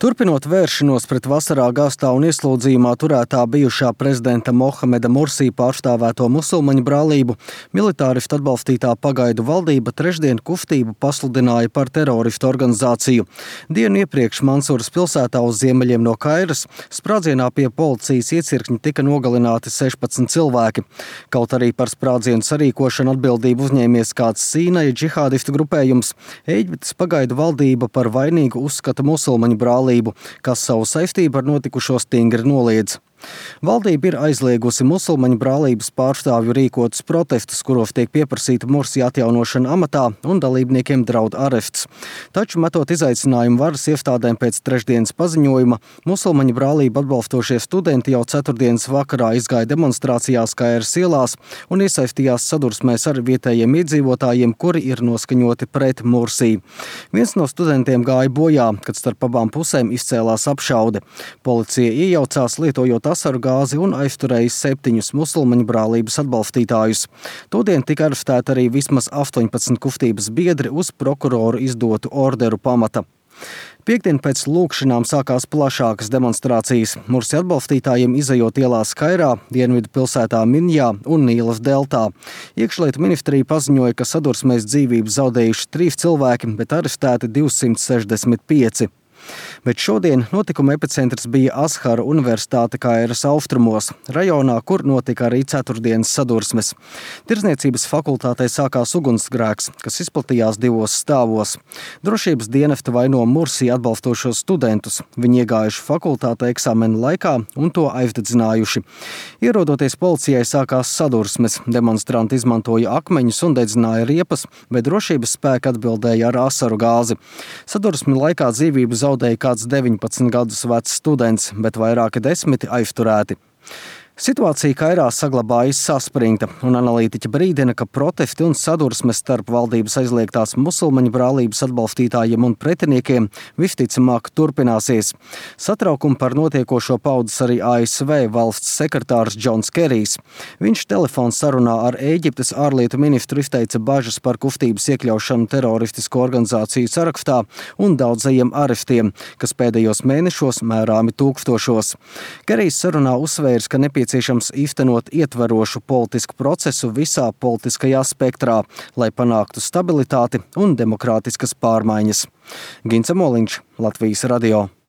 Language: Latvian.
Turpinot vēršanos pret vasarā gāztā un ieslodzījumā turētā bijušā prezidenta Mohameda Mursī pārstāvēto musulmaņu brālību, militāristu atbalstītā pagaidu valdība trešdien kustību pasludināja par teroristu organizāciju. Dienu iepriekš Mansūras pilsētā uz ziemeļiem no Kairas sprādzienā pie policijas iecirkņa tika nogalināti 16 cilvēki. Kaut arī par sprādzienu sarīkošanu atbildību uzņēmies kāds Sīnaja džihādistu grupējums, Ēģiptes pagaidu valdība par vainīgu uzskata musulmaņu brālību, kas savu saistību ar notikušo stingri noliedz. Valdība ir aizliegusi musulmaņu brālības pārstāvju rīkotus protestus, kuros tiek pieprasīta Mursī atjaunošana amatā un dalībniekiem draud arests. Taču metot izaicinājumu varas iestādēm pēc trešdienas paziņojuma, musulmaņu brālību atbalstošie studenti jau ceturtdienas vakarā izgāja demonstrācijās Kairas ielās un iesaistījās sadursmēs ar vietējiem iedzīvotājiem, kuri ir noskaņoti pret Mursī. Viens no studentiem gāja bojā, kad starp abām pusēm izcēlās apšaude. Policija iejaucās, lietojot asaru gāzi un aizturēja 7 musulmaņu brālības atbalstītājus. Todien tika arestēti arī vismaz 18 kustības biedri uz prokuroru izdotu orderu pamata. Piektdien pēc lūgšanām sākās plašākas demonstrācijas. Mursī atbalstītājiem izejot ielās Kairā, dienvidu pilsētā Minjā un Nīlas deltā. Iekšlietu ministrija paziņoja, ka sadursmēs dzīvību zaudējuši 3 cilvēki, bet arestēti 265. Bet šodien notikuma epicentrs bija Azhara Universitāte Kairas austrumos, rajonā, kur notika arī ceturtdienas sadursmes. Tirdzniecības fakultātē sākās ugunsgrēks, kas izplatījās 2 stāvos. Drošības dienesti vaino Mursī atbalstošos studentus. Viņi iegājuši fakultātē eksāmena laikā un to aizdedzinājuši. Ierodoties policijai sākās sadursmes. Demonstranti izmantoja akmeņus un dedzināja riepas, bet drošības spēki atbildēja ar asaru gāzi. Sadursmi laikā dzīvību zaudēja kāds 19 gadus vecs students, bet vairāki 10 aizturēti. Situācija Kairā saglabājas saspringta, un analītiķi brīdina, ka protesti un sadursmes starp valdības aizliegtās musulmaņu brālības atbalstītājiem un pretiniekiem visticamāk turpināsies. Satraukumu par notiekošo paudzes arī ASV valsts sekretārs Džons Kerijs. Viņš telefona sarunā ar Ēģiptes ārlietu ministru izteica bažas par kustības iekļaušanu teroristisko organizāciju sarakstā un daudzajiem arestiem, kas pēdējos mēnešos mērāmi tūkstošos. Kerijs sarunā uzsvērs, ka nepieciešams īstenot ietverošu politisku procesu visā politiskajā spektrā, lai panāktu stabilitāti un demokrātiskas pārmaiņas. Gints Amoliņš, Latvijas radio.